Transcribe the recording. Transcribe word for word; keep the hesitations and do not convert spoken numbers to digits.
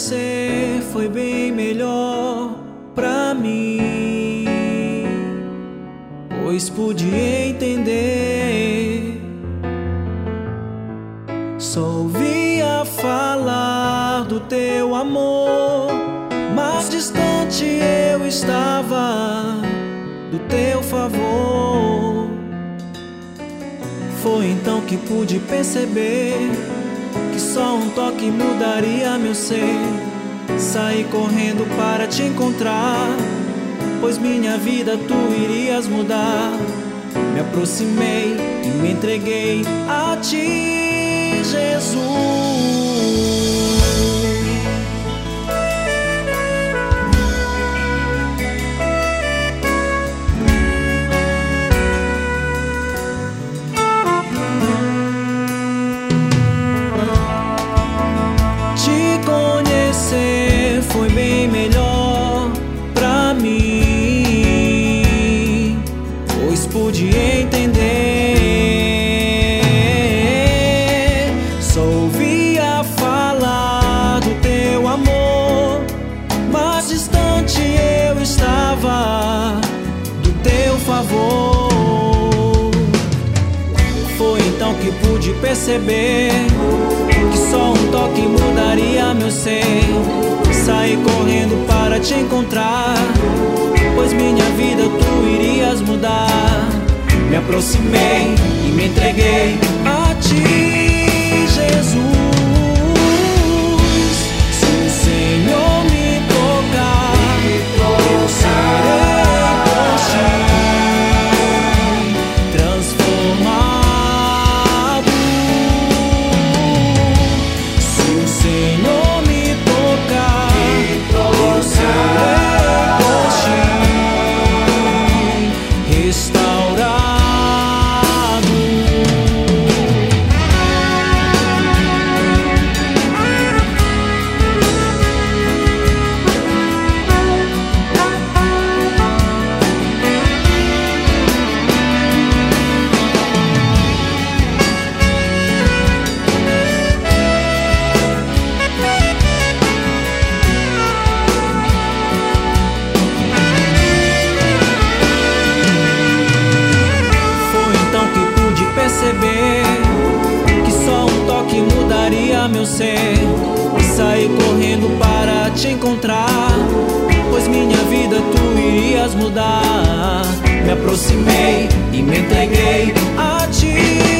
conhecer foi bem melhor pra mim, pois pude entender. Só ouvia falar do teu amor, mais distante eu estava do teu favor. Foi então que pude perceber que só um toque mudaria meu ser. Saí correndo para te encontrar, pois minha vida tu irias mudar. Me aproximei e me entreguei a ti, Jesus. Foi bem melhor pra mim, pois pude entender. Só ouvia falar do teu amor, mais distante eu estava do teu favor. Foi então que pude perceber que só um toque mudaria meu ser. Saí correndo para te encontrar, pois minha vida tu irias mudar. Me aproximei e me entreguei a ti, Jesus. Se o Senhor me tocar, eu serei por ti transformado. Se o Senhor me tocar, eu serei por ti restaurado. Perceber que só um toque mudaria meu ser. Saí correndo para te encontrar, pois minha vida tu irias mudar. Me aproximei e me entreguei a ti.